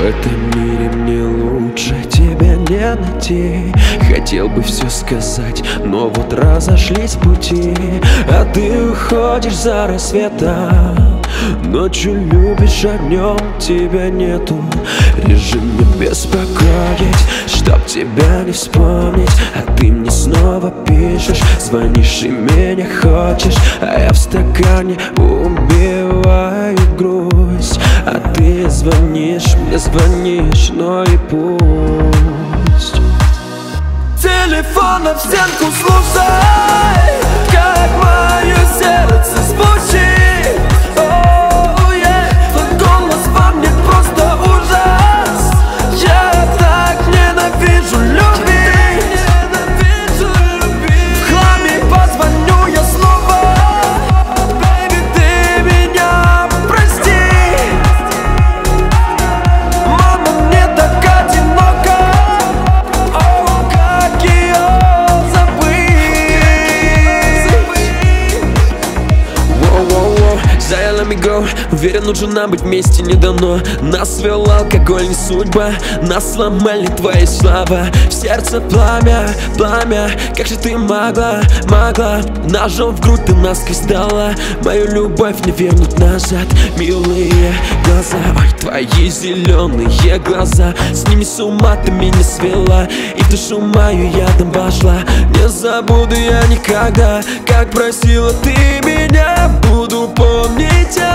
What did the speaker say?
В этом мире мне лучше тебя не найти. Хотел бы все сказать, но вот разошлись пути. А ты уходишь за рассветом, ночью любишь, а днем тебя нету. Режим не беспокоить, чтоб тебя не вспомнить. А ты мне снова пишешь, звонишь и меня хочешь. А я в стакане убиваю грусть. А ты звонишь, мне звонишь, но и пусть. Телефон об стенку слушай, как мое сердце звучит. Твой голос во мне просто ужас. Я так ненавижу любить. В хламе позвоню я снова. Baby, ты меня прости. Мама, мне так одиноко. О, как ее забыть. Воу-воу-воу, Zaya, let me go. Уверен, нужно нам быть вместе не давно. Нас свел алкоголь, не судьба. Нас сломали твои слова. В сердце пламя, пламя. Как же ты могла, могла? Ножом в грудь ты насквозь дала. Мою любовь не вернуть назад. Милые глаза, ой, твои зеленые глаза. С ними с ума ты меня свела. И в душу мою ядом вошла. Не забуду я никогда, как просила ты меня. Буду помнить